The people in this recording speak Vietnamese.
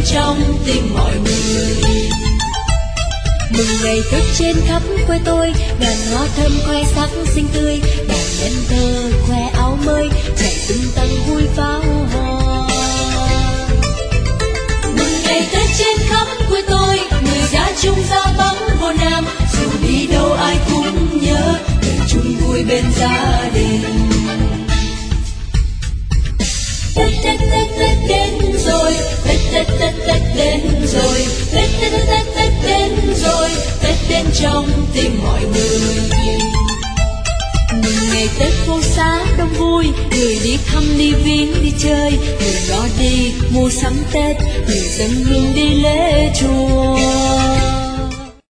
trong tim mọi người. Mừng ngày Tết trên khắp quê tôi, đàn hoa thơm khoe sắc xinh tươi, đàn nhân thơ khoe áo mới, chạy tung tăng vui pháo hoa. Mừng ngày Tết trên khắp quê tôi, người ra chung ra bắn vô Nam, dù đi đâu ai cũng nhớ về chung vui bên gia đình. Tết Tết Tết Tết đến rồi, Tết Tết Tết Tết đến rồi, Tết Tết Tết Tết Tết đến rồi, Tết đến trong tim mọi người. Mừng ngày Tết phố xá đông vui, người đi thăm đi viếng đi chơi, người lo đi mua sắm Tết, người dân hương đi lễ chùa.